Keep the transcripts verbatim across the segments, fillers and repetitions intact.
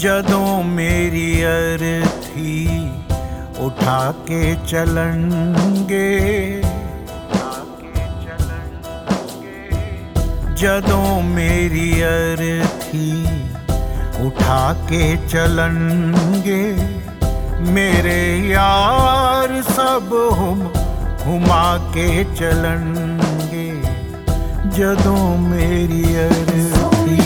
जदों मेरी अर्थी उठा के चलणगे, जदों मेरी अर्थी उठा के चलणगे, मेरे यार सब हुम हुमा के चलणगे। जदों मेरी अर्थी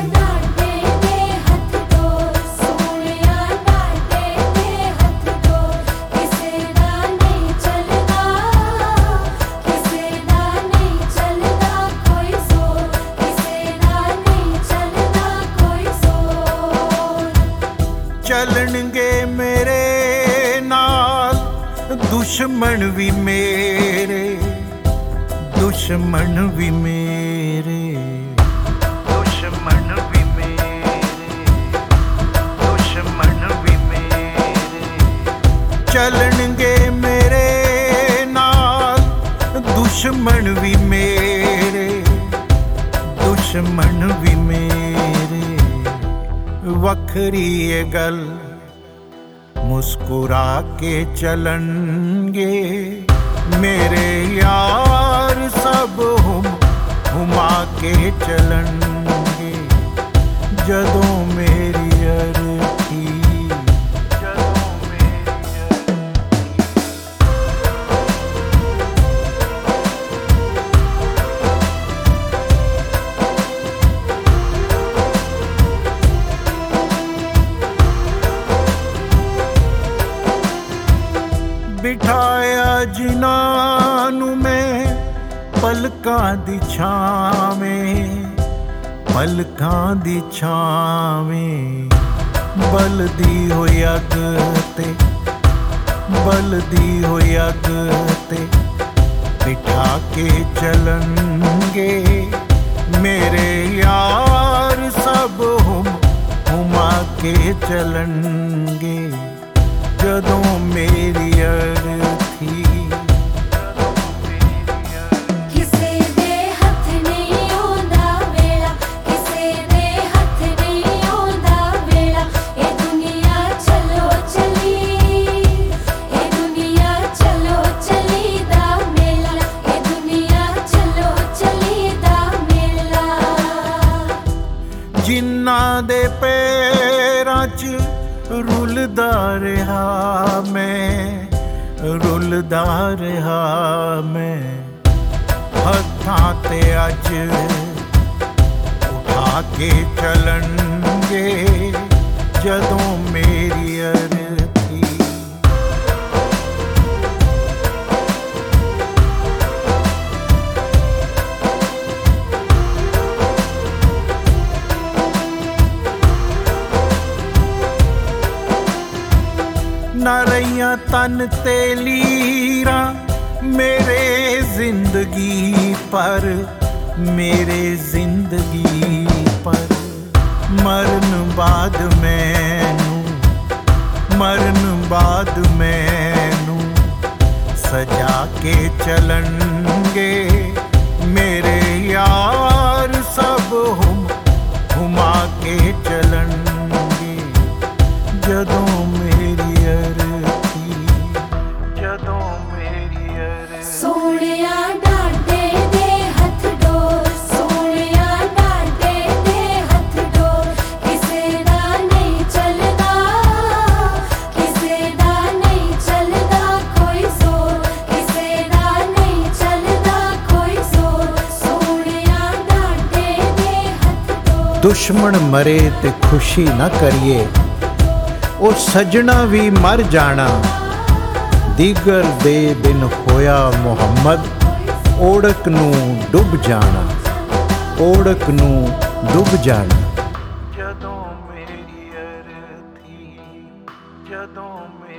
चलणगे मेरे नाल दुश्मन भी मेरे, दुश्मन भी मेरे, दुश्मन भी मेरे, दुश्मन भी मेरे। चलणगे मेरे नाल दुश्मन भी मेरे, दुश्मन भी मेरे। वखरी ये गल मुस्कुरा के चलणगे, मेरे यार सब हुम हुमा के चलणगे। जदों मेरी अर्थी, जदों मेरी अर्थी। बिठाया जिन्हां नूं मैं पलकां दी छावें, पलकां दी छावें। बलदी होई अग ते, बलदी होई अग ते बिठा के चलणगे, मेरे यार सब हुम हुमा के चलणगे। जदों मेरी अर्थी, किसे दे हथ नहीं आउंदा वेला, किसे दे हथ नहीं आउंदा वेला। ए दुनिया चलो चली, ए दुनिया चलो चली दा मेला, ए दुनिया चलो चली दा मेला। जिन्ना दे पैरां च रुलदा रहा मैं, रुलदा रहा मैं। हत्थां ते अज उठा के चलणगे, जदों मेरी अर्थी। ना रहियां तन ते लीरां मेरे जिंदगी पर, मेरे जिंदगी पर। मरन बाद मैनू, मरन बाद मैनू सजा के चलणगे, मेरे यार सब हुम हुमा के चलणगे। जदों मेरी अर्थी, जदों मेरी अर्थी। सोहणिया डांटे दे हथ डोर, सोहणिया डांटे दे हथ डोर। किसे दा नहीं चलदा, किसे दा नहीं चलदा कोई जोर, किसे दा नहीं चलदा कोई जोर। सोहणिया डांटे दे हथ डोर। दुश्मन मरे ते खुशी ना करिए, ओ सजना भी मर जाना। दीगर दे बिन होया मुहम्मद, ओढ़क नूं डुब जाना, ओढ़क नूं डुब जाना। जदों मेरी अर्थी, जदों